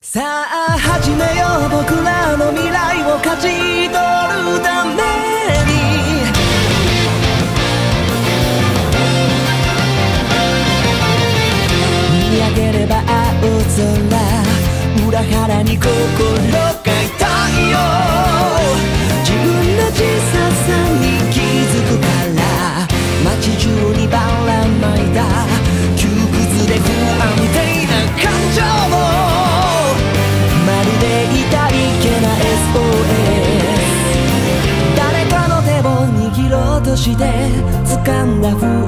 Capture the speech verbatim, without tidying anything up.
さあ始めよう、僕らの未来を勝ち取るために。見上げれば青空、裏腹に心が痛いよ。自分の小ささに気づくから、街中にばらまいた窮屈で不安定な感情を、まるで痛いけな エスオーエス。 誰かの手を握ろうとして掴んだ不